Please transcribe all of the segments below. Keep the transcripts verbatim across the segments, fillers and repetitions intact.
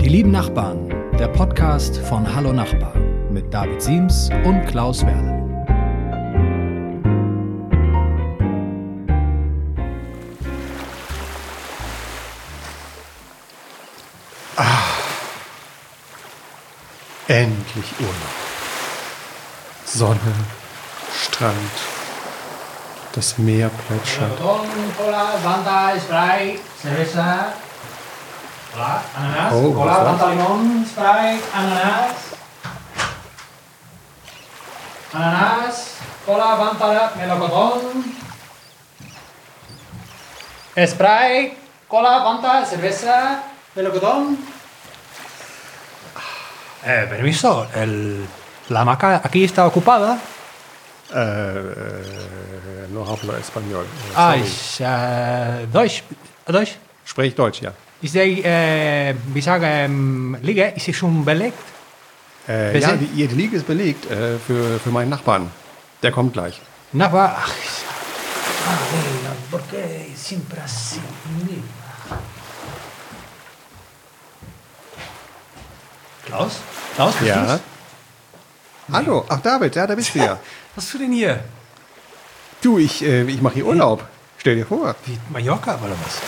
Die lieben Nachbarn, der Podcast von Hallo Nachbar mit David Siems und Klaus Werle. Ah, endlich Urlaub. Sonne, Strand, das Meer plätschert. Cola, Fanta, Sprite, Cerveza. Hola, Ananas. Oh, Cola, was Fanta, Limón, Sprite, Ananas. Ananas, Cola, Fanta, Melocotón. Sprite, Cola, Fanta, Cerveza, Melocotón. Eh, permiso, el, la hamaca aquí está ocupada. Äh, äh, no hablo español. Äh, Ah, sorry. ich, äh, Deutsch, Deutsch. Sprech Deutsch, ja. Ich sage, äh, wie sage, ähm, Liege, ist sie schon belegt? Äh, Wer ja, sind- die, die Liege ist belegt äh, für, für meinen Nachbarn. Der kommt gleich. Nachbar, ach, ah, porque siempre así. Klaus? Klaus, bist Ja. du's? Hallo, ach David, ja, da bist du ja. Was tust du denn hier? Du, ich, äh, ich mache hier Urlaub. Stell dir vor. Wie Mallorca oder was?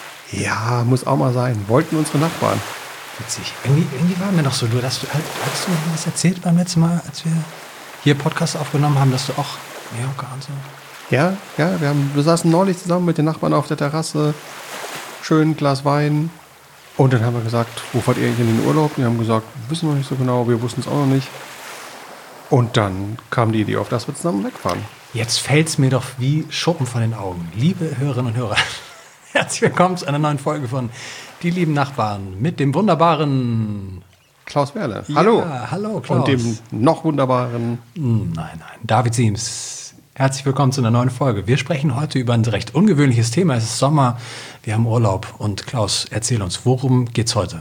Ja, muss auch mal sein. Wollten unsere Nachbarn. Witzig. Irgendwie, irgendwie war mir noch so, du, dass du, hattest du mir was erzählt beim letzten Mal, als wir hier Podcast aufgenommen haben, dass du auch Mallorca und so. Ja, ja, wir, haben, wir saßen neulich zusammen mit den Nachbarn auf der Terrasse. Schön Glas Wein. Und dann haben wir gesagt, wo fahrt ihr eigentlich in den Urlaub? Die haben gesagt, wissen wir nicht so genau, wir wussten es auch noch nicht. Und dann kam die Idee auf, dass wir zusammen wegfahren. Jetzt fällt es mir doch wie Schuppen von den Augen. Liebe Hörerinnen und Hörer, herzlich willkommen zu einer neuen Folge von Die lieben Nachbarn mit dem wunderbaren... Klaus Werle, hallo. Ja, hallo Klaus. Und dem noch wunderbaren... Hm, Nein, nein, David Siems. Herzlich willkommen zu einer neuen Folge. Wir sprechen heute über ein recht ungewöhnliches Thema. Es ist Sommer, wir haben Urlaub. Und Klaus, erzähl uns, worum geht's heute?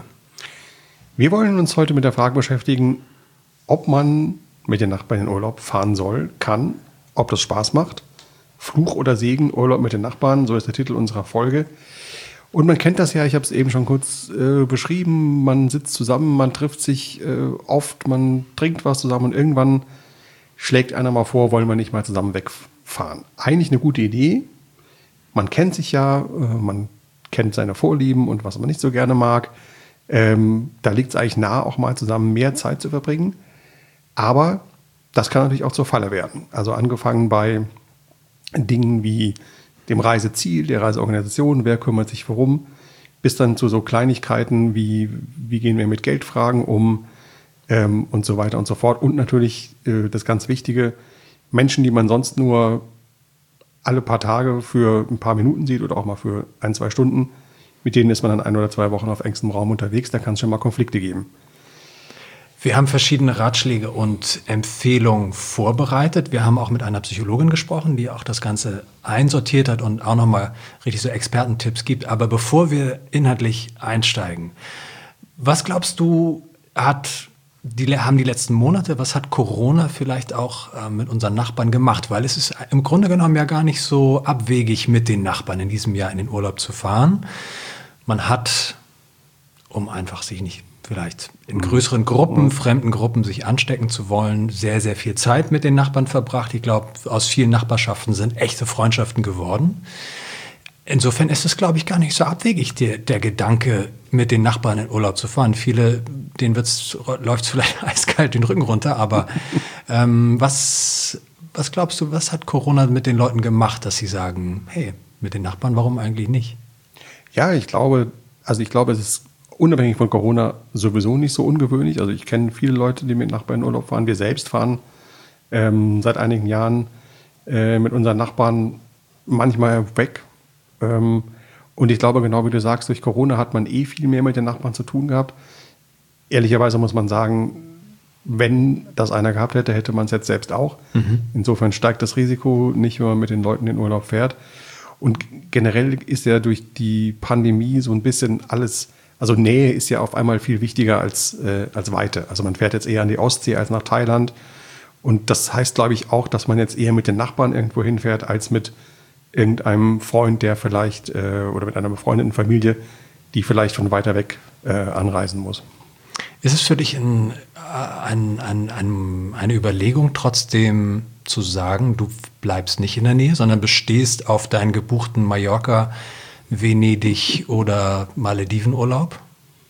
Wir wollen uns heute mit der Frage beschäftigen, ob man mit den Nachbarn in den Urlaub fahren soll, kann, ob das Spaß macht. Fluch oder Segen, Urlaub mit den Nachbarn, so ist der Titel unserer Folge. Und man kennt das ja, ich habe es eben schon kurz äh, beschrieben, man sitzt zusammen, man trifft sich äh, oft, man trinkt was zusammen und irgendwann schlägt einer mal vor, wollen wir nicht mal zusammen wegfahren. Eigentlich eine gute Idee, man kennt sich ja, äh, man kennt seine Vorlieben und was man nicht so gerne mag. Ähm, da liegt es eigentlich nahe, auch mal zusammen mehr Zeit zu verbringen. Aber das kann natürlich auch zur Falle werden. Also angefangen bei Dingen wie dem Reiseziel, der Reiseorganisation, wer kümmert sich worum, bis dann zu so Kleinigkeiten wie, wie gehen wir mit Geldfragen um ähm, und so weiter und so fort. Und natürlich äh, das ganz Wichtige, Menschen, die man sonst nur alle paar Tage für ein paar Minuten sieht oder auch mal für ein, zwei Stunden, mit denen ist man dann ein oder zwei Wochen auf engstem Raum unterwegs, da kann es schon mal Konflikte geben. Wir haben verschiedene Ratschläge und Empfehlungen vorbereitet. Wir haben auch mit einer Psychologin gesprochen, die auch das Ganze einsortiert hat und auch nochmal richtig so Expertentipps gibt. Aber bevor wir inhaltlich einsteigen, was glaubst du, hat die, haben die letzten Monate, was hat Corona vielleicht auch äh, mit unseren Nachbarn gemacht? Weil es ist im Grunde genommen ja gar nicht so abwegig, mit den Nachbarn in diesem Jahr in den Urlaub zu fahren. Man hat, um einfach sich nicht vielleicht in größeren Gruppen, fremden Gruppen sich anstecken zu wollen, sehr, sehr viel Zeit mit den Nachbarn verbracht. Ich glaube, aus vielen Nachbarschaften sind echte Freundschaften geworden. Insofern ist es, glaube ich, gar nicht so abwegig, der, der Gedanke, mit den Nachbarn in Urlaub zu fahren. Viele, denen läuft es vielleicht eiskalt den Rücken runter, aber ähm, was, was glaubst du, was hat Corona mit den Leuten gemacht, dass sie sagen, hey, mit den Nachbarn, warum eigentlich nicht? Ja, ich glaube, also ich glaube, es ist unabhängig von Corona sowieso nicht so ungewöhnlich. Also ich kenne viele Leute, die mit Nachbarn in Urlaub fahren. Wir selbst fahren ähm, seit einigen Jahren äh, mit unseren Nachbarn manchmal weg. Ähm, und ich glaube, genau wie du sagst, durch Corona hat man eh viel mehr mit den Nachbarn zu tun gehabt. Ehrlicherweise muss man sagen, wenn das einer gehabt hätte, hätte man es jetzt selbst auch. Mhm. Insofern steigt das Risiko nicht, wenn man mit den Leuten in Urlaub fährt. Und generell ist ja durch die Pandemie so ein bisschen alles, also Nähe ist ja auf einmal viel wichtiger als, äh, als Weite. Also man fährt jetzt eher an die Ostsee als nach Thailand. Und das heißt, glaube ich, auch, dass man jetzt eher mit den Nachbarn irgendwo hinfährt, als mit irgendeinem Freund, der vielleicht, äh, oder mit einer befreundeten Familie, die vielleicht von weiter weg äh, anreisen muss. Ist es für dich ein, ein, ein, ein, eine Überlegung, trotzdem zu sagen, du bleibst nicht in der Nähe, sondern bestehst auf deinen gebuchten Mallorca, Venedig oder Maledivenurlaub?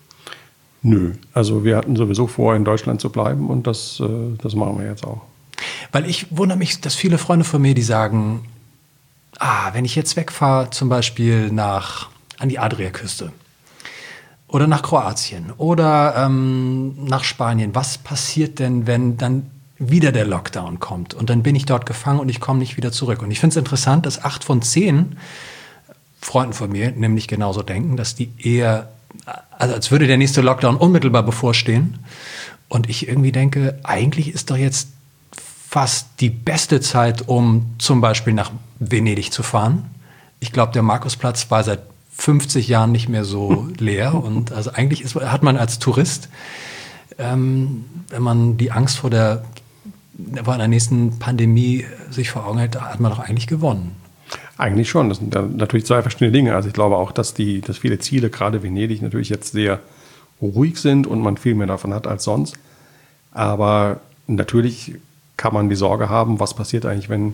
Nö, also wir hatten sowieso vor, in Deutschland zu bleiben und das, äh, das machen wir jetzt auch. Weil ich wundere mich, dass viele Freunde von mir, die sagen, ah, wenn ich jetzt wegfahre, zum Beispiel nach, an die Adriaküste oder nach Kroatien oder ähm, nach Spanien, was passiert denn, wenn dann wieder der Lockdown kommt und dann bin ich dort gefangen und ich komme nicht wieder zurück? Und ich finde es interessant, dass acht von zehn Freunden von mir nämlich genauso denken, dass die eher, also als würde der nächste Lockdown unmittelbar bevorstehen. Und ich irgendwie denke, eigentlich ist doch jetzt fast die beste Zeit, um zum Beispiel nach Venedig zu fahren. Ich glaube, der Markusplatz war seit fünfzig Jahren nicht mehr so leer. Und also eigentlich ist, hat man als Tourist, ähm, wenn man die Angst vor der, vor einer nächsten Pandemie sich vor Augen hält, hat man doch eigentlich gewonnen. Eigentlich schon. Das sind natürlich zwei verschiedene Dinge. Also ich glaube auch, dass, die, dass viele Ziele, gerade Venedig, natürlich jetzt sehr ruhig sind und man viel mehr davon hat als sonst. Aber natürlich kann man die Sorge haben, was passiert eigentlich, wenn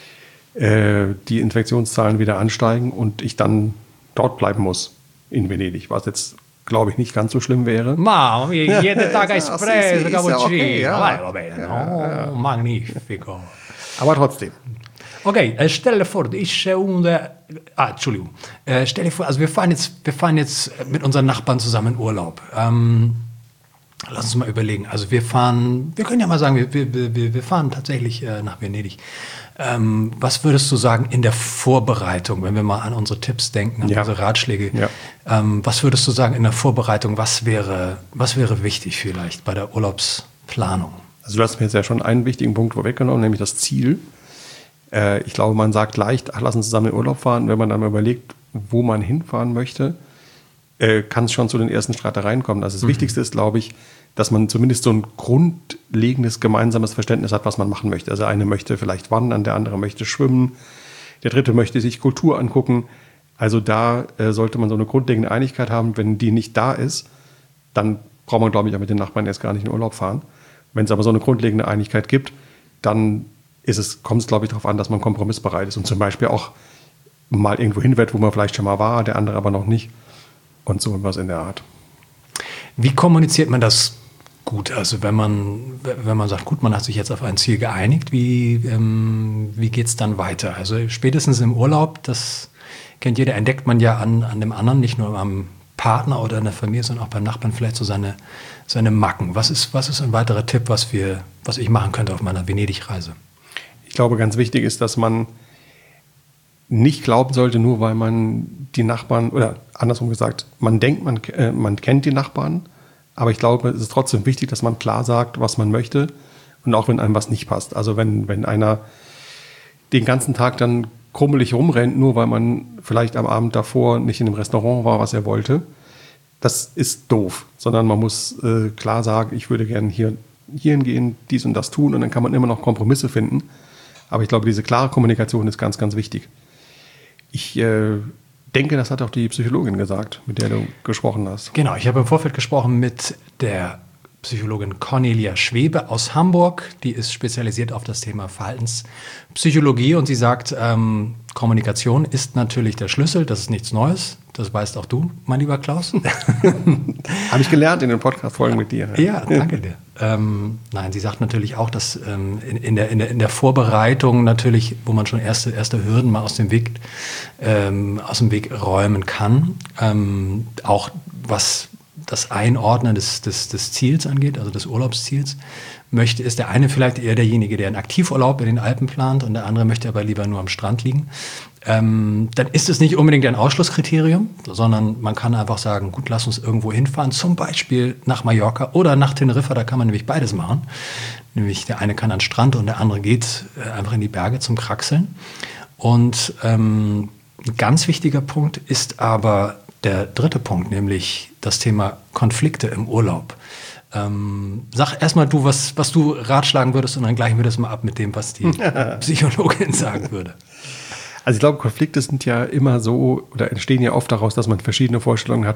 äh, die Infektionszahlen wieder ansteigen und ich dann dort bleiben muss in Venedig, was jetzt, glaube ich, nicht ganz so schlimm wäre. Ma, jeden Tag espresso, cappuccino. Ja, Magnifico. Aber trotzdem. Okay, äh, stell dir vor, ich äh, und, äh, ah, Entschuldigung, äh, stell dir vor, also wir fahren jetzt, wir fahren jetzt mit unseren Nachbarn zusammen in Urlaub. Ähm, lass uns mal überlegen. Also wir fahren, wir können ja mal sagen, wir, wir, wir, wir fahren tatsächlich äh, nach Venedig. Ähm, was würdest du sagen in der Vorbereitung, wenn wir mal an unsere Tipps denken, an ja. unsere Ratschläge? Ja. Ähm, was würdest du sagen in der Vorbereitung? Was wäre, was wäre wichtig vielleicht bei der Urlaubsplanung? Also du hast mir jetzt ja schon einen wichtigen Punkt vorweggenommen, nämlich das Ziel. Ich glaube, man sagt leicht, ach, lass uns zusammen in Urlaub fahren. Wenn man dann mal überlegt, wo man hinfahren möchte, äh, kann es schon zu den ersten Streitereien kommen. Also das mhm. Wichtigste ist, glaube ich, dass man zumindest so ein grundlegendes gemeinsames Verständnis hat, was man machen möchte. Also der eine möchte vielleicht wandern, der andere möchte schwimmen, der dritte möchte sich Kultur angucken. Also da äh, sollte man so eine grundlegende Einigkeit haben. Wenn die nicht da ist, dann braucht man, glaube ich, auch mit den Nachbarn jetzt gar nicht in Urlaub fahren. Wenn es aber so eine grundlegende Einigkeit gibt, dann ist es, kommt es, glaube ich, darauf an, dass man kompromissbereit ist und zum Beispiel auch mal irgendwo hin wird, wo man vielleicht schon mal war, der andere aber noch nicht und so etwas in der Art. Wie kommuniziert man das gut? Also wenn man, wenn man sagt, gut, man hat sich jetzt auf ein Ziel geeinigt, wie, ähm, wie geht es dann weiter? Also spätestens im Urlaub, das kennt jeder, entdeckt man ja an, an dem anderen, nicht nur am Partner oder in der Familie, sondern auch beim Nachbarn vielleicht so seine, seine Macken. Was ist, was ist ein weiterer Tipp, was, wir, was ich machen könnte auf meiner Venedig-Reise? Ich glaube, ganz wichtig ist, dass man nicht glauben sollte, nur weil man die Nachbarn, oder andersrum gesagt, man denkt, man, äh, man kennt die Nachbarn, aber ich glaube, es ist trotzdem wichtig, dass man klar sagt, was man möchte und auch wenn einem was nicht passt. Also wenn, wenn einer den ganzen Tag dann krummelig rumrennt, nur weil man vielleicht am Abend davor nicht in einem Restaurant war, was er wollte, das ist doof, sondern man muss äh, klar sagen, ich würde gerne hier, hierhin gehen, dies und das tun und dann kann man immer noch Kompromisse finden. Aber ich glaube, diese klare Kommunikation ist ganz, ganz wichtig. Ich äh, denke, das hat auch die Psychologin gesagt, mit der du gesprochen hast. Genau, ich habe im Vorfeld gesprochen mit der Psychologin Cornelia Schwebe aus Hamburg. Die ist spezialisiert auf das Thema Verhaltenspsychologie und sie sagt, ähm, Kommunikation ist natürlich der Schlüssel, das ist nichts Neues. Das weißt auch du, mein lieber Klaus. Habe ich gelernt in den Podcast-Folgen mit dir. Ja, danke dir. Ähm, nein, sie sagt natürlich auch, dass ähm, in, in, der, in, der, in der Vorbereitung natürlich, wo man schon erste, erste Hürden mal aus dem Weg, ähm, aus dem Weg räumen kann, ähm, auch was das Einordnen des, des, des Ziels angeht, also des Urlaubsziels, möchte, ist der eine vielleicht eher derjenige, der einen Aktivurlaub in den Alpen plant und der andere möchte aber lieber nur am Strand liegen. Ähm, dann ist es nicht unbedingt ein Ausschlusskriterium, sondern man kann einfach sagen, gut, lass uns irgendwo hinfahren, zum Beispiel nach Mallorca oder nach Teneriffa, da kann man nämlich beides machen. Nämlich der eine kann an den Strand und der andere geht äh, einfach in die Berge zum Kraxeln. Und ähm, ein ganz wichtiger Punkt ist aber der dritte Punkt, nämlich das Thema Konflikte im Urlaub. Ähm, sag erstmal du, was, was du ratschlagen würdest und dann gleichen wir das mal ab mit dem, was die Psychologin sagen würde. Also ich glaube, Konflikte sind ja immer so oder entstehen ja oft daraus, dass man verschiedene Vorstellungen hat,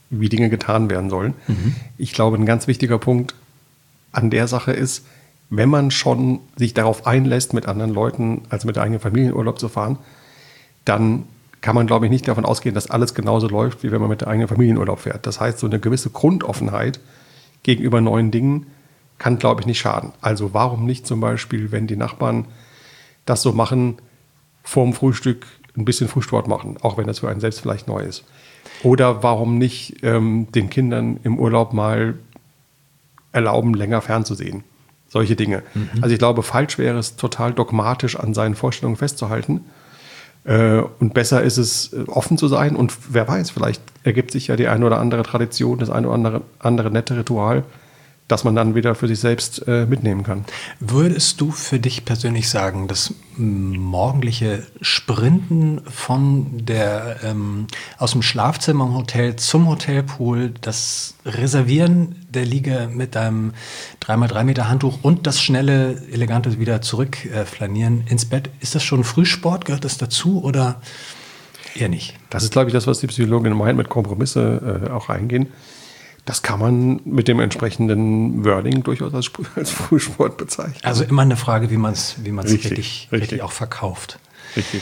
wie Dinge getan werden sollen. Mhm. Ich glaube, ein ganz wichtiger Punkt an der Sache ist, wenn man schon sich darauf einlässt, mit anderen Leuten, also mit der eigenen Familie in Urlaub zu fahren, dann kann man, glaube ich, nicht davon ausgehen, dass alles genauso läuft, wie wenn man mit der eigenen Familie in Urlaub fährt. Das heißt, so eine gewisse Grundoffenheit gegenüber neuen Dingen kann, glaube ich, nicht schaden. Also warum nicht zum Beispiel, wenn die Nachbarn das so machen, vorm Frühstück ein bisschen Frühsport machen, auch wenn das für einen selbst vielleicht neu ist. Oder warum nicht ähm, den Kindern im Urlaub mal erlauben, länger fernzusehen. Solche Dinge. Mhm. Also ich glaube, falsch wäre es, total dogmatisch an seinen Vorstellungen festzuhalten. Äh, und besser ist es, offen zu sein. Und wer weiß, vielleicht ergibt sich ja die eine oder andere Tradition, das eine oder andere, andere nette Ritual, das man dann wieder für sich selbst äh, mitnehmen kann. Würdest du für dich persönlich sagen, das morgendliche Sprinten von der, ähm, aus dem Schlafzimmer im Hotel zum Hotelpool, das Reservieren der Liege mit deinem drei mal drei Meter Handtuch und das schnelle, elegante wieder zurück äh, flanieren ins Bett, ist das schon Frühsport? Gehört das dazu oder eher nicht? Das ist, glaube ich, das, was die Psychologin meint, mit Kompromisse äh, auch eingehen. Das kann man mit dem entsprechenden Wording durchaus als, als Frühsport bezeichnen. Also immer eine Frage, wie man es wie man's richtig, richtig, richtig. richtig auch verkauft. Richtig.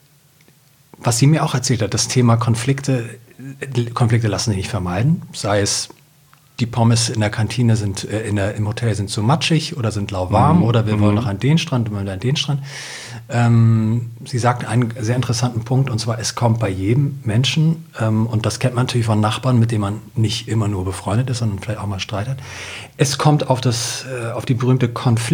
Was sie mir auch erzählt hat, das Thema Konflikte, Konflikte lassen sich nicht vermeiden. Sei es, die Pommes in der Kantine sind, äh, in der, im Hotel sind zu matschig oder sind lauwarm mhm. oder wir wollen noch an den Strand, wir wollen an den Strand. Ähm, sie sagt einen sehr interessanten Punkt, und zwar, es kommt bei jedem Menschen, ähm, und das kennt man natürlich von Nachbarn, mit denen man nicht immer nur befreundet ist, sondern vielleicht auch mal Streit hat. Es kommt auf, das, äh, auf die berühmte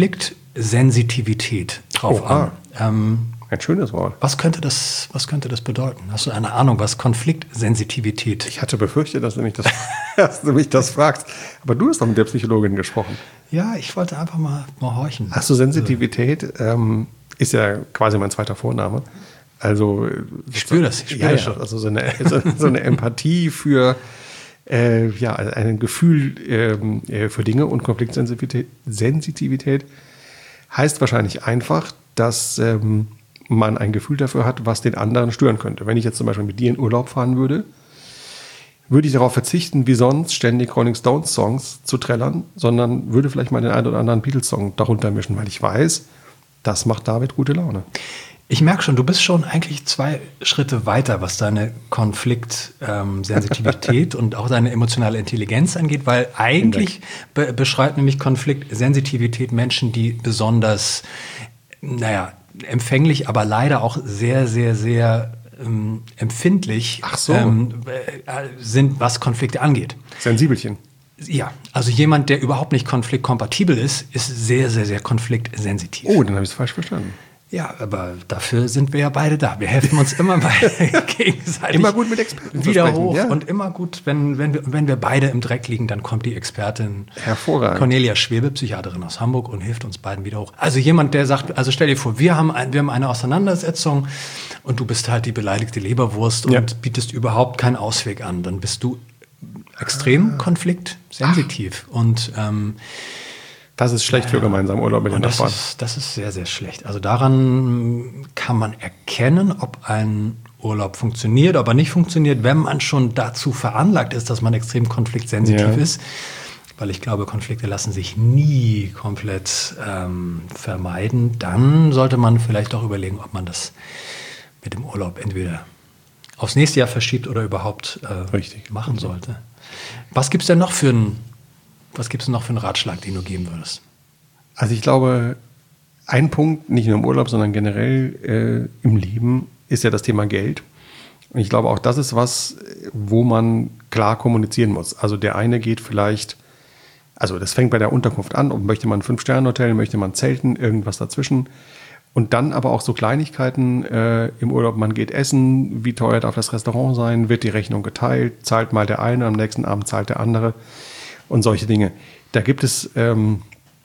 Konfliktsensitivität drauf oh, an. Ähm, Ein schönes Wort. Was könnte das, was könnte das bedeuten? Hast du eine Ahnung, was Konfliktsensitivität? Ich hatte befürchtet, dass du mich das, dass du mich das fragst. Aber du hast doch mit der Psychologin gesprochen. Ja, ich wollte einfach mal, mal horchen. Hast du Sensitivität? Ähm, ist ja quasi mein zweiter Vorname. Also ich spüre das. Ich spüre ja, das ja, schon. also so eine, so, so eine Empathie für äh, ja, ein Gefühl ähm, für Dinge und Konfliktsensitivität Sensitivität heißt wahrscheinlich einfach, dass ähm, man ein Gefühl dafür hat, was den anderen stören könnte. Wenn ich jetzt zum Beispiel mit dir in Urlaub fahren würde, würde ich darauf verzichten, wie sonst ständig Rolling Stones Songs zu trällern, sondern würde vielleicht mal den einen oder anderen Beatles-Song darunter mischen, weil ich weiß, das macht David gute Laune. Ich merke schon, du bist schon eigentlich zwei Schritte weiter, was deine Konfliktsensitivität ähm, und auch deine emotionale Intelligenz angeht, weil eigentlich be- beschreibt nämlich Konfliktsensitivität Menschen, die besonders, naja, empfänglich, aber leider auch sehr, sehr, sehr ähm, empfindlich Ach so. ähm, äh, sind, was Konflikte angeht. Sensibelchen. Ja, also jemand, der überhaupt nicht konfliktkompatibel ist, ist sehr, sehr, sehr konfliktsensitiv. Oh, dann habe ich es falsch verstanden. Ja, aber dafür sind wir ja beide da. Wir helfen uns immer beide gegenseitig. Immer gut mit Experten wieder zu sprechen, hoch ja. Und immer gut, wenn, wenn, wir, wenn wir beide im Dreck liegen, dann kommt die Expertin Hervorragend. Cornelia Schwebe, Psychiaterin aus Hamburg, und hilft uns beiden wieder hoch. Also jemand, der sagt, also stell dir vor, wir haben, ein, wir haben eine Auseinandersetzung und du bist halt die beleidigte Leberwurst und ja. bietest überhaupt keinen Ausweg an. Dann bist du extrem konfliktsensitiv. Ach. Und ähm, das ist schlecht für gemeinsamen Urlaub mit den das Nachbarn. Ist, das ist sehr, sehr schlecht. Also daran kann man erkennen, ob ein Urlaub funktioniert, ob er nicht funktioniert, wenn man schon dazu veranlagt ist, dass man extrem konfliktsensitiv ja. ist. Weil ich glaube, Konflikte lassen sich nie komplett ähm, vermeiden. Dann sollte man vielleicht auch überlegen, ob man das mit dem Urlaub entweder aufs nächste Jahr verschiebt oder überhaupt äh, Richtig. machen sollte. Was gibt es denn noch für einen Was gibt es noch für einen Ratschlag, den du geben würdest? Also ich glaube, ein Punkt, nicht nur im Urlaub, sondern generell äh, im Leben, ist ja das Thema Geld. Und ich glaube, auch das ist was, wo man klar kommunizieren muss. Also der eine geht vielleicht, also das fängt bei der Unterkunft an, ob möchte man ein Fünf-Sterne-Hotel, möchte man Zelten, irgendwas dazwischen. Und dann aber auch so Kleinigkeiten äh, im Urlaub, man geht essen, wie teuer darf das Restaurant sein, wird die Rechnung geteilt, zahlt mal der eine, am nächsten Abend zahlt der andere. Und solche Dinge. Da gibt es ähm,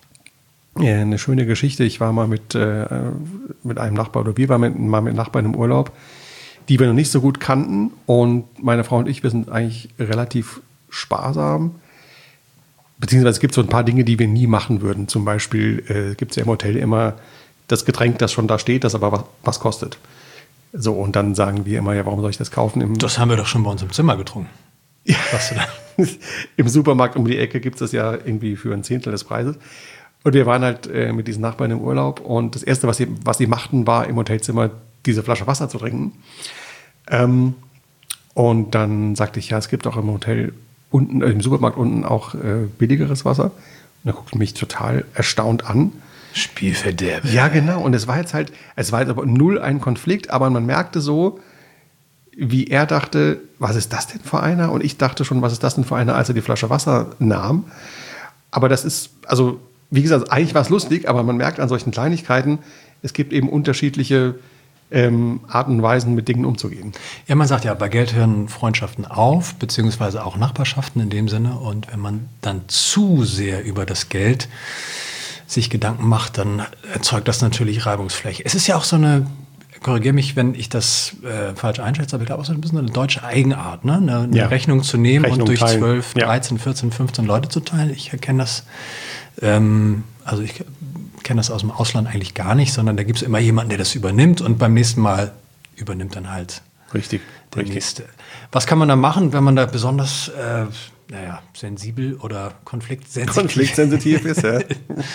eine schöne Geschichte. Ich war mal mit, äh, mit einem Nachbar, oder wir waren mit, mal mit Nachbarn im Urlaub, die wir noch nicht so gut kannten. Und meine Frau und ich, wir sind eigentlich relativ sparsam. Beziehungsweise es gibt so ein paar Dinge, die wir nie machen würden. Zum Beispiel äh, gibt es ja im Hotel immer das Getränk, das schon da steht, das aber was, was kostet. So, und dann sagen wir immer, ja, warum soll ich das kaufen? Im Das haben wir doch schon bei uns im Zimmer getrunken. Was du da? Im Supermarkt um die Ecke gibt es das ja irgendwie für ein Zehntel des Preises. Und wir waren halt äh, mit diesen Nachbarn im Urlaub und das Erste, was sie, was sie machten, war im Hotelzimmer diese Flasche Wasser zu trinken. Ähm, und dann sagte ich, ja, es gibt auch im Hotel unten, äh, im Supermarkt unten auch äh, billigeres Wasser. Und dann guckte mich total erstaunt an. Spielverderber. Ja, genau. Und es war jetzt halt, es war jetzt aber null ein Konflikt, aber man merkte so, wie er dachte, was ist das denn für einer? Und ich dachte schon, was ist das denn für einer, als er die Flasche Wasser nahm. Aber das ist, also wie gesagt, eigentlich war es lustig, aber man merkt an solchen Kleinigkeiten, es gibt eben unterschiedliche ähm, Arten und Weisen, mit Dingen umzugehen. Ja, man sagt ja, bei Geld hören Freundschaften auf, beziehungsweise auch Nachbarschaften in dem Sinne. Und wenn man dann zu sehr über das Geld sich Gedanken macht, dann erzeugt das natürlich Reibungsfläche. Es ist ja auch so eine, korrigiere mich, wenn ich das äh, falsch einschätze, aber ich glaube auch so ein bisschen eine deutsche Eigenart, ne? Eine, eine ja. Rechnung zu nehmen Rechnung und durch teilen. zwölf, Ja. dreizehn, vierzehn, fünfzehn Leute zu teilen. Ich erkenne das, ähm, also ich kenne das aus dem Ausland eigentlich gar nicht, sondern da gibt es immer jemanden, der das übernimmt und beim nächsten Mal übernimmt dann halt Richtig. der richtig. nächste. Was kann man da machen, wenn man da besonders äh, naja, sensibel oder konfliktsensitiv Konfliktsensitiv ist, ja.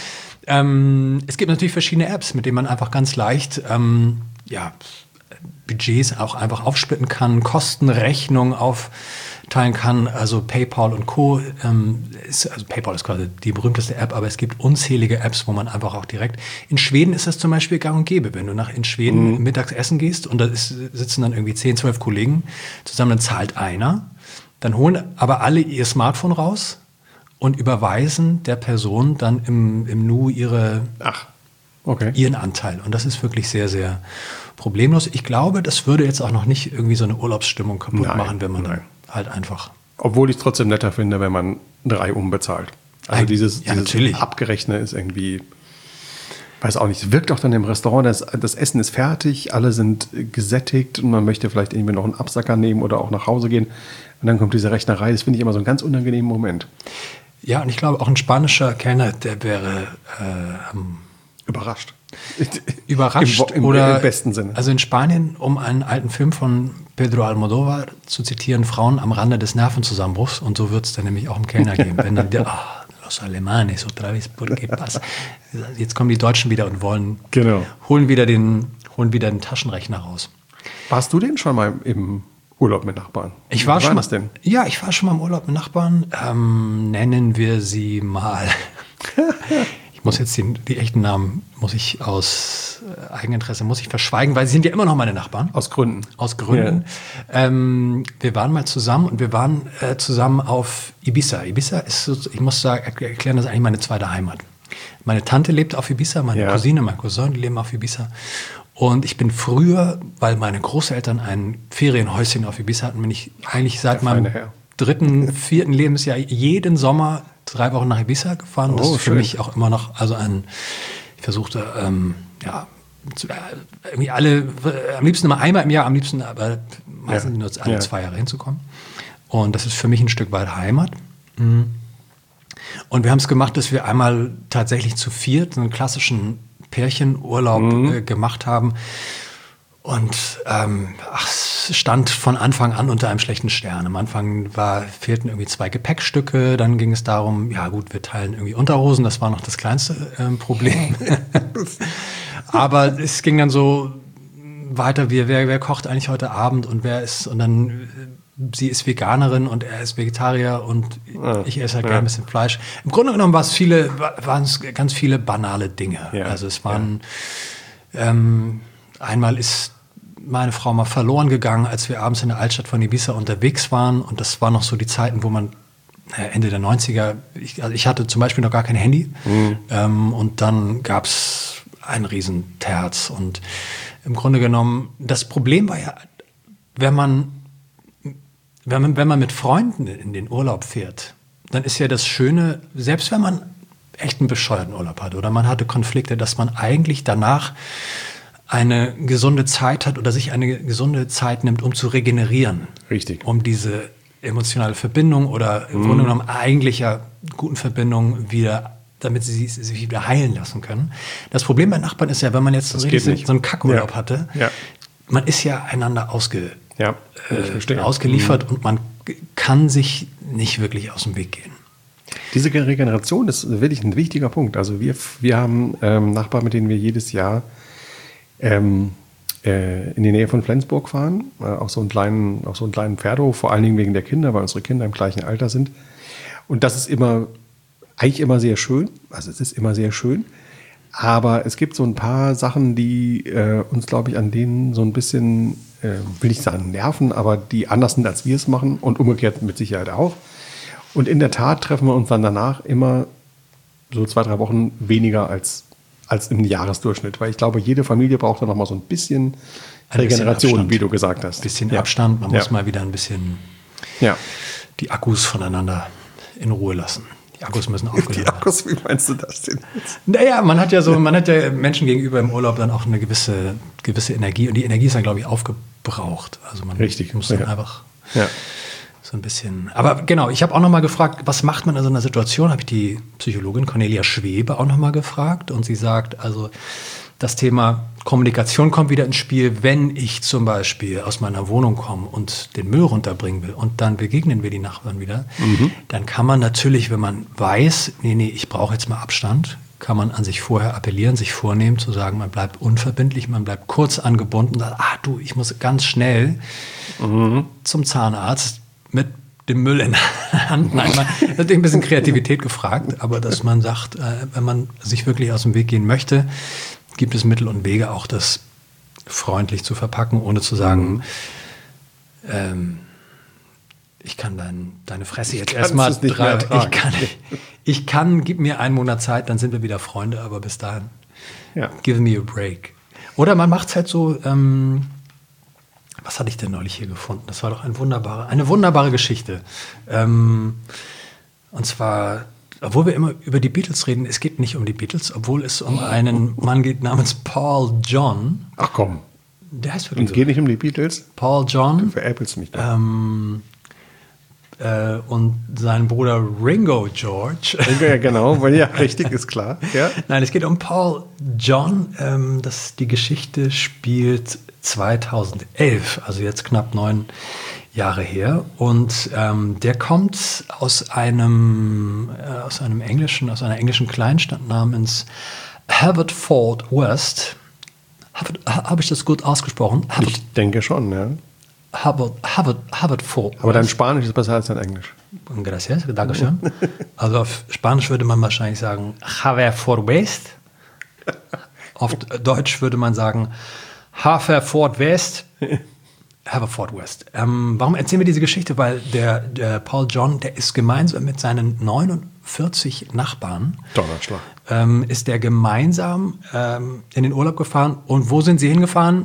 ähm, es gibt natürlich verschiedene Apps, mit denen man einfach ganz leicht ähm, ja, Budgets auch einfach aufsplitten kann, Kostenrechnungen aufteilen kann, also PayPal und Co. Ähm, ist, also PayPal ist quasi die berühmteste App, aber es gibt unzählige Apps, wo man einfach auch direkt, in Schweden ist das zum Beispiel gang und gäbe, wenn du nach in Schweden mhm. mittags essen gehst und da ist, sitzen dann irgendwie zehn, zwölf Kollegen zusammen, dann zahlt einer, dann holen aber alle ihr Smartphone raus und überweisen der Person dann im, im Nu ihre, Ach, okay. ihren Anteil. Und das ist wirklich sehr, sehr problemlos. Ich glaube, das würde jetzt auch noch nicht irgendwie so eine Urlaubsstimmung kaputt Nein, machen, wenn man nein. dann halt einfach... Obwohl ich es trotzdem netter finde, wenn man drei umbezahlt. Also Nein, dieses, ja, dieses natürlich. Abgerechnet ist irgendwie, weiß auch nicht, es wirkt auch dann im Restaurant, das, das Essen ist fertig, alle sind gesättigt und man möchte vielleicht irgendwie noch einen Absacker nehmen oder auch nach Hause gehen. Und dann kommt diese Rechnerei, das finde ich immer so einen ganz unangenehmen Moment. Ja, und ich glaube, auch ein spanischer Kellner, der wäre äh, Überrascht. überrascht. Im, im, oder, Im besten Sinne. Also in Spanien, um einen alten Film von Pedro Almodóvar zu zitieren, Frauen am Rande des Nervenzusammenbruchs. Und so wird es dann nämlich auch im Kellner geben. Wenn dann der, ah, los Alemanes, otra vez, ¿por qué pasa? Jetzt kommen die Deutschen wieder und wollen, Genau. holen wieder den, holen wieder den Taschenrechner raus. Warst du denn schon mal im Urlaub mit Nachbarn? Ich war Wie schon mal, das denn? Ja, ich war schon mal im Urlaub mit Nachbarn. Ähm, nennen wir sie mal. Ich muss jetzt die, die echten Namen, muss ich aus äh, Eigeninteresse, muss ich verschweigen, weil sie sind ja immer noch meine Nachbarn. Aus Gründen. Aus Gründen. Ja. Ähm, wir waren mal zusammen und wir waren äh, zusammen auf Ibiza. Ibiza ist, so, ich muss sagen, erklären, das ist eigentlich meine zweite Heimat. Meine Tante lebt auf Ibiza, meine Ja. Cousine, mein Cousin, die leben auf Ibiza. Und ich bin früher, weil meine Großeltern ein Ferienhäuschen auf Ibiza hatten, bin ich eigentlich seit Der meinem feine Herr. dritten, vierten Lebensjahr jeden Sommer drei Wochen nach Ibiza gefahren. Das Oh, ist für schön. mich auch immer noch, also ein, ich versuchte, ähm, ja, zu, äh, irgendwie alle, äh, am liebsten immer einmal im Jahr, am liebsten aber meistens Ja. nur alle Ja. zwei Jahre hinzukommen. Und das ist für mich ein Stück weit Heimat. Mhm. Und wir haben es gemacht, dass wir einmal tatsächlich zu viert einen klassischen Pärchenurlaub Mhm. äh, gemacht haben. Und ähm, ach, es stand von Anfang an unter einem schlechten Stern. Am Anfang war, fehlten irgendwie zwei Gepäckstücke. Dann ging es darum, ja gut, wir teilen irgendwie Unterhosen. Das war noch das kleinste ähm, Problem. Aber es ging dann so weiter, wie, wer, wer kocht eigentlich heute Abend und wer ist, und dann, äh, sie ist Veganerin und er ist Vegetarier und Ah, ich esse halt ja. gerne ein bisschen Fleisch. Im Grunde genommen war es viele, waren es ganz viele banale Dinge. Ja, Also es waren, ähm, einmal ist meine Frau mal verloren gegangen, als wir abends in der Altstadt von Ibiza unterwegs waren, und das war noch so die Zeiten, wo man naja, Ende der neunziger, ich, also ich hatte zum Beispiel noch gar kein Handy, ähm, und dann gab es einen riesen Terz, und im Grunde genommen, das Problem war ja, wenn man, wenn man, wenn man mit Freunden in den Urlaub fährt, dann ist ja das Schöne, selbst wenn man echt einen bescheuerten Urlaub hat oder man hatte Konflikte, dass man eigentlich danach eine gesunde Zeit hat oder sich eine gesunde Zeit nimmt, um zu regenerieren. Richtig. Um diese emotionale Verbindung oder im Grunde genommen eigentlich ja guten Verbindung wieder, damit sie sich wieder heilen lassen können. Das Problem bei Nachbarn ist ja, wenn man jetzt Das so, geht nicht. so einen Kackurlaub Ja. hatte, Ja. man ist ja einander ausge, Ja, ich äh, verstehe. ausgeliefert und man kann sich nicht wirklich aus dem Weg gehen. Diese Regeneration ist wirklich ein wichtiger Punkt. Also wir, wir haben ähm, Nachbarn, mit denen wir jedes Jahr ähm, äh, in die Nähe von Flensburg fahren, äh, auf so einen kleinen, auf so einen kleinen Pferdehof, vor allen Dingen wegen der Kinder, weil unsere Kinder im gleichen Alter sind. Und das ist immer, eigentlich immer sehr schön. Also es ist immer sehr schön. Aber es gibt so ein paar Sachen, die äh, uns, glaube ich, an denen so ein bisschen, äh, will ich sagen, nerven, aber die anders sind, als wir es machen und umgekehrt mit Sicherheit auch. Und in der Tat treffen wir uns dann danach immer so zwei, drei Wochen weniger als, als im Jahresdurchschnitt. Weil ich glaube, jede Familie braucht dann noch mal so ein bisschen Ein Regeneration, bisschen wie du gesagt hast. Ein bisschen Ja. Abstand, man Ja. muss mal wieder ein bisschen Ja. die Akkus voneinander in Ruhe lassen. Die Akkus müssen aufgeladen Die werden. Akkus, wie meinst du das denn? Naja, man hat ja so, man hat ja Menschen gegenüber im Urlaub dann auch eine gewisse, gewisse Energie und die Energie ist dann, glaube ich, aufgebraucht. Also man Richtig, muss dann ja. einfach Ja. so ein bisschen. Aber genau, ich habe auch noch mal gefragt, was macht man in so einer Situation? Habe ich die Psychologin Cornelia Schwebe auch noch mal gefragt und sie sagt, also das Thema Kommunikation kommt wieder ins Spiel, wenn ich zum Beispiel aus meiner Wohnung komme und den Müll runterbringen will und dann begegnen wir die Nachbarn wieder, Mhm. dann kann man natürlich, wenn man weiß, nee, nee, ich brauche jetzt mal Abstand, kann man an sich vorher appellieren, sich vornehmen, zu sagen, man bleibt unverbindlich, man bleibt kurz angebunden und sagt, ah du, ich muss ganz schnell Mhm. zum Zahnarzt mit dem Müll in der Hand. Nein, man hat natürlich ein bisschen Kreativität gefragt, aber dass man sagt, äh, wenn man sich wirklich aus dem Weg gehen möchte, gibt es Mittel und Wege, auch das freundlich zu verpacken, ohne zu sagen, Mhm. ähm, ich kann dein, deine Fresse jetzt kann's erstmal es nicht mehr drei, ertragen. ich kann, ich kann, gib mir einen Monat Zeit, dann sind wir wieder Freunde, aber bis dahin, Ja. give me a break. Oder man macht es halt so, ähm, was hatte ich denn neulich hier gefunden? Das war doch ein wunderbare, eine wunderbare Geschichte. Ähm, und zwar, obwohl wir immer über die Beatles reden, es geht nicht um die Beatles, obwohl es um einen Mann geht namens Paul John. Ach komm, Der heißt und wirklich es so. geht nicht um die Beatles. Paul John. Veräppelst mich doch. Ähm, äh, und sein Bruder Ringo George. Ja, genau, weil ja, richtig, ist klar. Ja. Nein, es geht um Paul John. Ähm, das, die Geschichte spielt zweitausendelf, also jetzt knapp neun Jahre her. Und ähm, der kommt aus einem, äh, aus einem englischen, aus einer englischen Kleinstadt namens Haverford West. Habe ich das gut ausgesprochen? Havert, Ich denke schon, ja. Havert, Havert, Haverford Aber dein West. Spanisch ist besser als dein Englisch. Gracias, Dankeschön. Also auf Spanisch würde man wahrscheinlich sagen Haverford West. Auf Deutsch würde man sagen Haverford West. Haverford West. Ähm, warum erzählen wir diese Geschichte? Weil der, der Paul John, der ist gemeinsam mit seinen neunundvierzig Nachbarn, Donnerschlag. ähm, ist der gemeinsam ähm, in den Urlaub gefahren. Und wo sind sie hingefahren?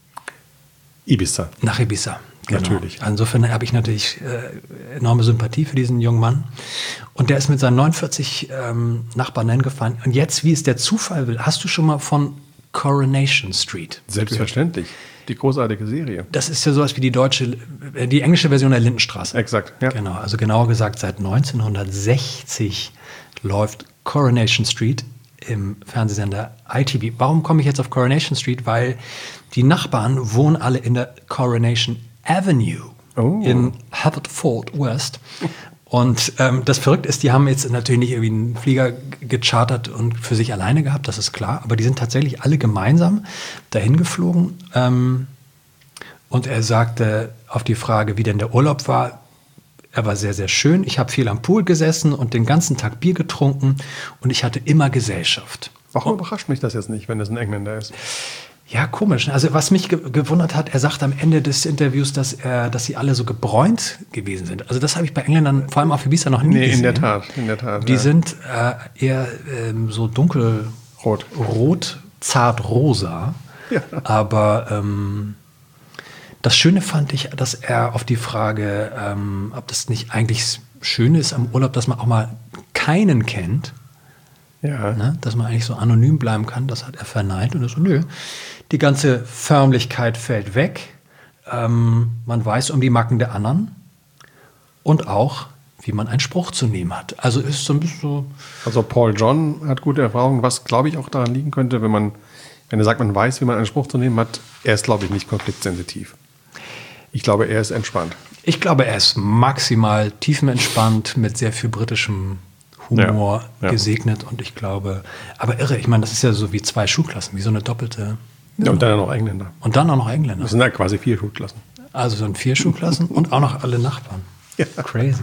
Ibiza. Nach Ibiza. Genau. Natürlich. Insofern habe ich natürlich äh, enorme Sympathie für diesen jungen Mann. Und der ist mit seinen neunundvierzig ähm, Nachbarn hingefahren. Und jetzt, wie es der Zufall will, hast du schon mal von Coronation Street? Selbstverständlich. Die großartige Serie. Das ist ja sowas wie die deutsche, äh, die englische Version der Lindenstraße. Exakt, ja. Genau, also genauer gesagt, seit neunzehnhundertsechzig läuft Coronation Street im Fernsehsender I T V. Warum komme ich jetzt auf Coronation Street? Weil die Nachbarn wohnen alle in der Coronation Avenue Oh. in Haverford West. Und ähm, das Verrückte ist, die haben jetzt natürlich nicht irgendwie einen Flieger gechartert und für sich alleine gehabt, das ist klar, aber die sind tatsächlich alle gemeinsam dahin geflogen. Ähm, und er sagte auf die Frage, wie denn der Urlaub war, er war sehr, sehr schön. Ich habe viel am Pool gesessen und den ganzen Tag Bier getrunken und ich hatte immer Gesellschaft. Warum überrascht mich das jetzt nicht, wenn das ein Engländer ist? Ja, komisch. Also was mich ge gewundert hat, er sagt am Ende des Interviews, dass, er, dass sie alle so gebräunt gewesen sind. Also das habe ich bei Engländern, vor allem auf Ibiza, noch nie Nee, gesehen. in der Tat, in der Tat. Die ja. sind äh, eher ähm, so dunkelrot, Rot. zart rosa. Ja. Aber ähm, das Schöne fand ich, dass er auf die Frage, ähm, ob das nicht eigentlich schön ist am Urlaub, dass man auch mal keinen kennt, Ja. ne? Dass man eigentlich so anonym bleiben kann, das hat er verneint. Und er so, nö, die ganze Förmlichkeit fällt weg. Ähm, man weiß um die Macken der anderen und auch, wie man einen Spruch zu nehmen hat. Also ist so ein bisschen so. Also Paul John hat gute Erfahrungen, was glaube ich auch daran liegen könnte, wenn man, wenn er sagt, man weiß, wie man einen Spruch zu nehmen hat, er ist glaube ich nicht konfliktsensitiv. Ich glaube, er ist entspannt. Ich glaube, er ist maximal tiefenentspannt mit sehr viel britischem Humor Ja, ja. gesegnet. Und ich glaube, aber irre, ich meine, das ist ja so wie zwei Schulklassen, wie so eine doppelte. Ja, und dann noch Engländer. Und dann auch noch Engländer. Das sind ja quasi vier Schulklassen. Also dann vier Schulklassen und auch noch alle Nachbarn. Ja. Crazy.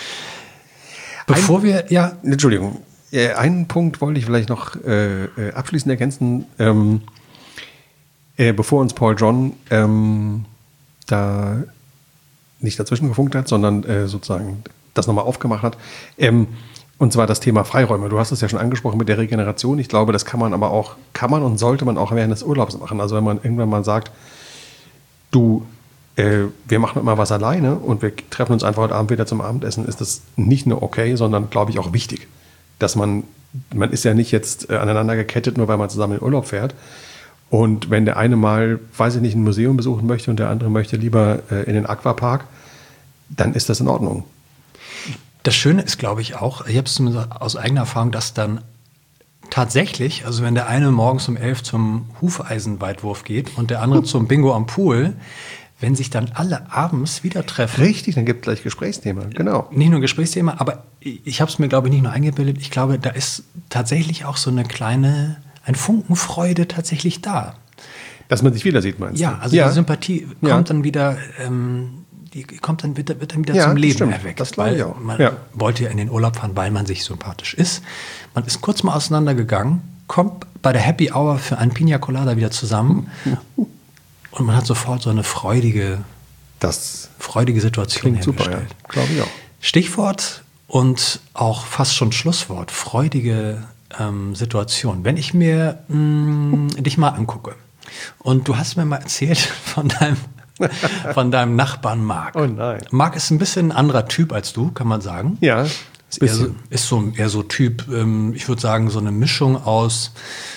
Bevor wir, ja, Entschuldigung, äh, einen Punkt wollte ich vielleicht noch äh, äh, abschließend ergänzen. Ähm, äh, bevor uns Paul John ähm, da nicht dazwischen gefunkt hat, sondern äh, sozusagen das nochmal aufgemacht hat. Ähm, und zwar das Thema Freiräume. Du hast es ja schon angesprochen mit der Regeneration. Ich glaube, das kann man aber auch, kann man und sollte man auch während des Urlaubs machen. Also wenn man irgendwann mal sagt, du, äh, wir machen immer was alleine und wir treffen uns einfach heute Abend wieder zum Abendessen, ist das nicht nur okay, sondern, glaube ich, auch wichtig. Dass man, man ist ja nicht jetzt äh, aneinander gekettet, nur weil man zusammen in Urlaub fährt. Und wenn der eine mal, weiß ich nicht, ein Museum besuchen möchte und der andere möchte lieber äh, in den Aquapark, dann ist das in Ordnung. das Schöne ist, glaube ich, auch, ich habe es zumindest aus eigener Erfahrung, dass dann tatsächlich, also wenn der eine morgens um elf zum Hufeisenweitwurf geht und der andere zum Bingo am Pool, wenn sich dann alle abends wieder treffen. Richtig, dann gibt es gleich Gesprächsthema, genau. Nicht nur ein Gesprächsthema, aber ich habe es mir, glaube ich, nicht nur eingebildet. Ich glaube, da ist tatsächlich auch so eine kleine, ein Funken Freude tatsächlich da. Dass man sich wieder sieht, meinst du? Ja, also die Sympathie kommt Ja. dann wieder, ähm, die kommt dann wieder, wird dann wieder Ja, zum das Leben stimmt. erweckt. Das glaube weil ich auch. Man Ja. wollte ja in den Urlaub fahren, weil man sich sympathisch ist. Man ist kurz mal auseinandergegangen, kommt bei der Happy Hour für ein Pina Colada wieder zusammen und man hat sofort so eine freudige, Das freudige Situation klingt super, ja. hergestellt. Glaube ich auch. Stichwort und auch fast schon Schlusswort, freudige ähm, Situation. Wenn ich mir mh, dich mal angucke und du hast mir mal erzählt von deinem, von deinem Nachbarn Marc. Oh nein. Marc ist ein bisschen ein anderer Typ als du, kann man sagen. Ja, Ist, eher so, ist so eher so Typ, ähm, ich würde sagen, so eine Mischung aus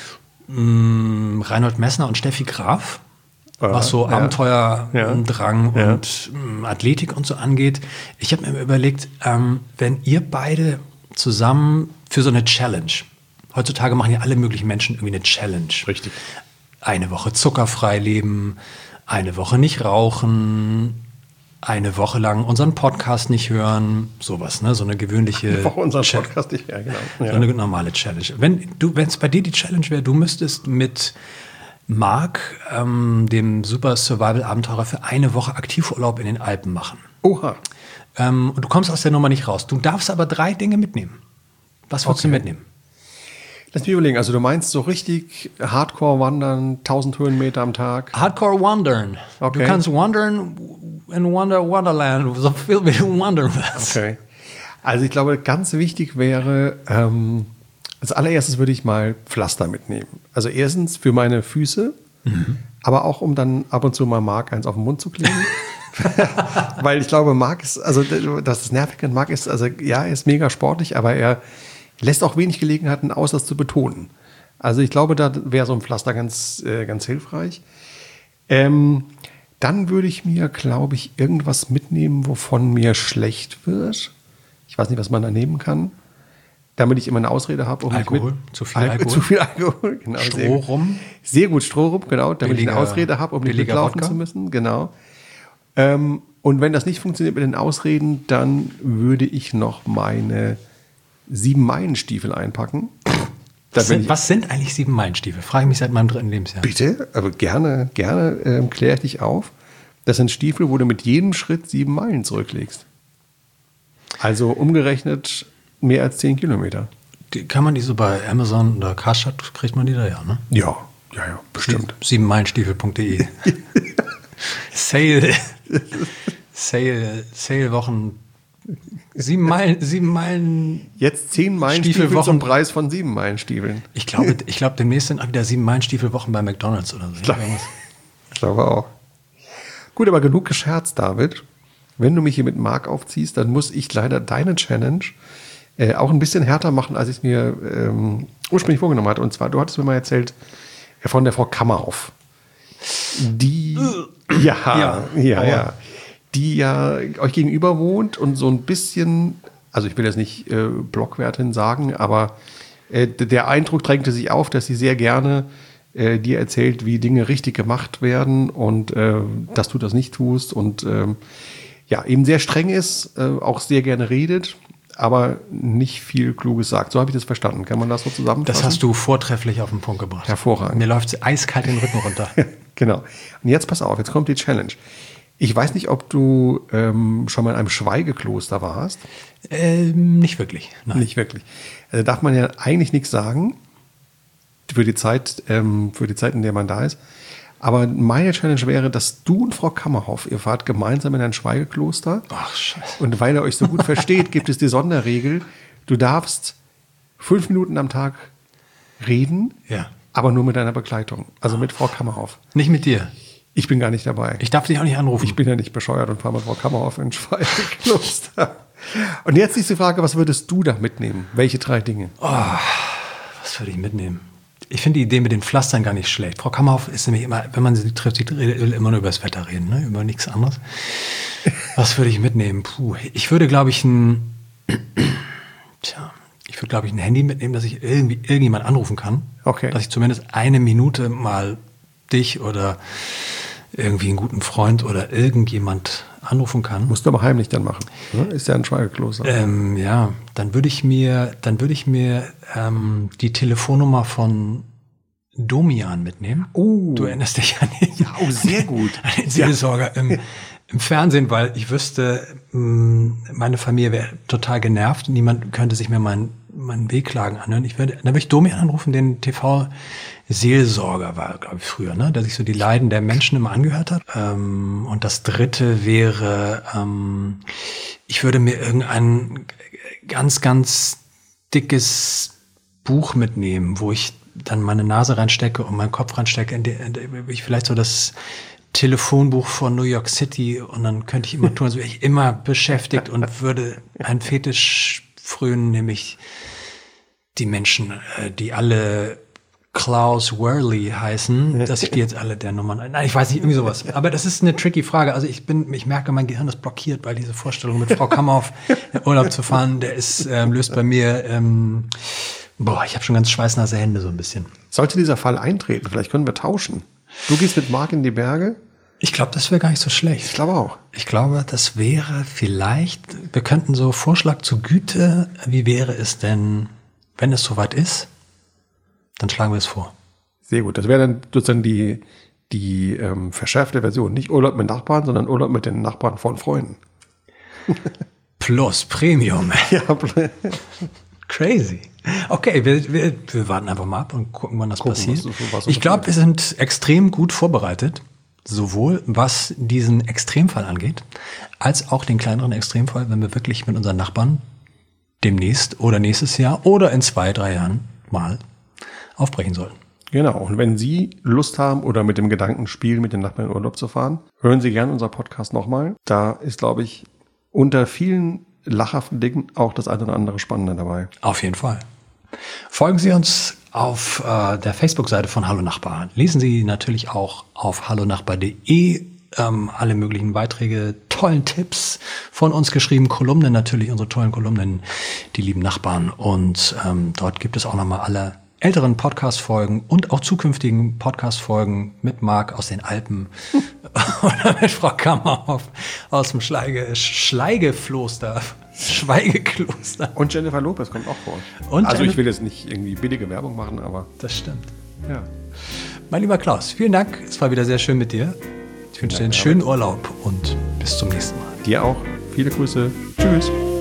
mh, Reinhold Messner und Steffi Graf. Was so ja. Abenteuerdrang Ja. und ähm, Athletik und so angeht. Ich habe mir überlegt, ähm, wenn ihr beide zusammen für so eine Challenge, heutzutage machen ja alle möglichen Menschen irgendwie eine Challenge. Richtig. Eine Woche zuckerfrei leben, eine Woche nicht rauchen, eine Woche lang unseren Podcast nicht hören, sowas, ne? So eine gewöhnliche Auch unseren Cha- Podcast nicht, ja, genau. so Ja. eine normale Challenge. Wenn du, wenn es bei dir die Challenge wäre, du müsstest mit Marc, ähm, dem Super Survival-Abenteurer, für eine Woche Aktivurlaub in den Alpen machen. Oha. Ähm, und du kommst aus der Nummer nicht raus. Du darfst aber drei Dinge mitnehmen. Was würdest Okay. du mitnehmen? Lass mich überlegen, also du meinst so richtig Hardcore-Wandern, tausend Höhenmeter am Tag. Hardcore Wandern. Okay. Du kannst wandern in Wonder Wonderland, so viel wie du wandern willst. Okay. Also ich glaube, ganz wichtig wäre, ähm, als allererstes würde ich mal Pflaster mitnehmen. Also erstens für meine Füße, aber auch um dann ab und zu mal Marc eins auf den Mund zu kleben. Weil ich glaube, Marc ist, also das ist nervig an Marc ist, also ja, er ist mega sportlich, aber er lässt auch wenig Gelegenheiten aus, das zu betonen. Also ich glaube, da wäre so ein Pflaster ganz, äh, ganz hilfreich. Ähm, dann würde ich mir, glaube ich, irgendwas mitnehmen, wovon mir schlecht wird. Ich weiß nicht, was man da nehmen kann. Damit ich immer eine Ausrede habe. Um mich Alkohol? mit, Zu viel Al- Alkohol? Zu viel Alkohol, genau. Stroh sehr, gut. rum? Sehr gut, Stroh rum, genau. Damit ich Billiger- eine Ausrede habe, um nicht billiger mitlaufen Wodka? zu müssen. Genau. Ähm, und wenn das nicht funktioniert mit den Ausreden, dann würde ich noch meine Sieben-Meilen-Stiefel einpacken. Da Was bin sind, ich, was sind eigentlich sieben Meilenstiefel? Frage ich mich seit meinem dritten Lebensjahr. Bitte, aber gerne, gerne ähm, kläre ich dich auf. Das sind Stiefel, wo du mit jedem Schritt sieben Meilen zurücklegst. Also umgerechnet mehr als zehn Kilometer. Die, kann man die so bei Amazon oder Karstadt, kriegt man die da ja, ne? Ja, ja, ja, bestimmt. sieben meilenstiefel punkt de Sale. Sale, Sale-Wochen. Sieben Meilen, sieben Meilen. Jetzt zehn Meilen Stiefel Stiefelwochen. zum Preis von sieben Meilen Stiefeln. Ich glaube, ich glaube, demnächst sind auch wieder sieben Meilenstiefelwochen bei McDonalds oder so. Ich glaube auch. Gut, aber genug gescherzt, David. Wenn du mich hier mit Marc aufziehst, dann muss ich leider deine Challenge äh, auch ein bisschen härter machen, als ich es mir ähm, ursprünglich vorgenommen hatte. Und zwar, du hattest mir mal erzählt äh, von der Frau Kammerhoff. Die, ja, ja, ja, ja, die ja euch gegenüber wohnt und so ein bisschen, also ich will jetzt nicht äh, Blockwertin sagen, aber äh, der Eindruck drängte sich auf, dass sie sehr gerne äh, dir erzählt, wie Dinge richtig gemacht werden und äh, dass du das nicht tust. Und ähm, ja, eben sehr streng ist, äh, auch sehr gerne redet, aber nicht viel Kluges sagt. So habe ich das verstanden. Kann man das so zusammenfassen? Das hast du vortrefflich auf den Punkt gebracht. Hervorragend. Mir läuft es eiskalt den Rücken runter. Genau. Und jetzt pass auf, jetzt kommt die Challenge. Ich weiß nicht, ob du ähm, schon mal in einem Schweigekloster warst. Ähm, nicht wirklich. Nein. Nicht wirklich. Also darf man ja eigentlich nichts sagen für die Zeit, ähm, für die Zeit, in der man da ist. Aber meine Challenge wäre, dass du und Frau Kammerhoff, ihr fahrt gemeinsam in ein Schweigekloster. Ach, scheiße. Und weil ihr euch so gut versteht, gibt es die Sonderregel, du darfst fünf Minuten am Tag reden, Ja. aber nur mit deiner Begleitung. Also mit Frau Kammerhoff. Nicht mit dir. Ich bin gar nicht dabei. Ich darf dich auch nicht anrufen. Ich bin ja nicht bescheuert und fahre mit Frau Kammerhoff in ein Schweigekloster. Und jetzt ist die Frage, was würdest du da mitnehmen? Welche drei Dinge? Was würde ich mitnehmen? Ich finde die Idee mit den Pflastern gar nicht schlecht. Frau Kammerhoff ist nämlich immer, wenn man sie trifft, sie will immer nur über das Wetter reden, ne? Über nichts anderes. Was würde ich mitnehmen? Puh, ich würde, glaube ich, ein, tja, ich würde, glaube ich, ein Handy mitnehmen, dass ich irgendwie irgendjemand anrufen kann. Okay. Dass ich zumindest eine Minute mal dich oder irgendwie einen guten Freund oder irgendjemand anrufen kann. Musst du aber heimlich dann machen. Ne? Ist ja ein Schweigekloster. Ähm, ja, dann würde ich mir, dann würde ich mir ähm, die Telefonnummer von Domian mitnehmen. Oh. Du erinnerst dich an den, Ja, oh, sehr gut. an den Seelsorger im, im Fernsehen, weil ich wüsste, mh, meine Familie wäre total genervt. Niemand könnte sich mehr meinen meinen Wehklagen anhören. Ich würde, dann würde ich Domian anrufen, den T V-Seelsorger war, glaube ich, früher, ne? Der sich so die Leiden der Menschen immer angehört hat. Ähm, und das dritte wäre, ähm, ich würde mir irgendein ganz, ganz dickes Buch mitnehmen, wo ich dann meine Nase reinstecke und meinen Kopf reinstecke, in der, in der ich vielleicht so das Telefonbuch von New York City, und dann könnte ich immer tun, als wäre ich immer beschäftigt und würde einen Fetisch frühen, nämlich die Menschen, die alle Klaus Worley heißen, dass ich die jetzt alle der Nummern, nein, ich weiß nicht, irgendwie sowas. Aber das ist eine tricky Frage. Also ich bin, ich merke, mein Gehirn ist blockiert, weil diese Vorstellung mit Frau Kammerhoff in Urlaub zu fahren, der ist, ähm, löst bei mir, ähm, boah, ich habe schon ganz schweißnasse Hände so ein bisschen. Sollte dieser Fall eintreten, vielleicht können wir tauschen. Du gehst mit Marc in die Berge? Ich glaube, das wäre gar nicht so schlecht. Ich glaube auch. Ich glaube, das wäre vielleicht, wir könnten so Vorschlag zur Güte, wie wäre es denn, wenn es soweit ist, dann schlagen wir es vor. Sehr gut. Das wäre dann sozusagen die, die ähm, verschärfte Version. Nicht Urlaub mit Nachbarn, sondern Urlaub mit den Nachbarn von Freunden. Plus Premium. Ja, Crazy. Okay, wir, wir, wir warten einfach mal ab und gucken, wann das Gucken, passiert. was so- was so Ich glaube, wir passiert. sind extrem gut vorbereitet, sowohl was diesen Extremfall angeht, als auch den kleineren Extremfall, wenn wir wirklich mit unseren Nachbarn demnächst oder nächstes Jahr oder in zwei, drei Jahren mal aufbrechen sollten. genau. Und wenn Sie Lust haben oder mit dem Gedanken spielen, mit den Nachbarn in Urlaub zu fahren, hören Sie gerne unser Podcast nochmal. Da ist, glaube ich, unter vielen lachhaften Dingen auch das eine oder andere Spannende dabei. Auf jeden Fall. Folgen Sie uns auf äh, der Facebook-Seite von Hallo Nachbar. Lesen Sie natürlich auch auf hallo nachbar punkt de ähm, alle möglichen Beiträge, tollen Tipps von uns geschrieben, Kolumnen natürlich, unsere tollen Kolumnen, die lieben Nachbarn. Und ähm, dort gibt es auch nochmal alle älteren Podcast-Folgen und auch zukünftigen Podcast-Folgen mit Marc aus den Alpen oder mit Frau Kammerhoff aus dem Schleige, Schleigefloster, Schweigekloster. Und Jennifer Lopez kommt auch vor. Und also ich Jennifer- will jetzt nicht irgendwie billige Werbung machen, aber Das stimmt. ja. Mein lieber Klaus, vielen Dank. Es war wieder sehr schön mit dir. Ich wünsche dir einen schönen Urlaub und bis zum nächsten Mal. Dir auch. Viele Grüße. Tschüss.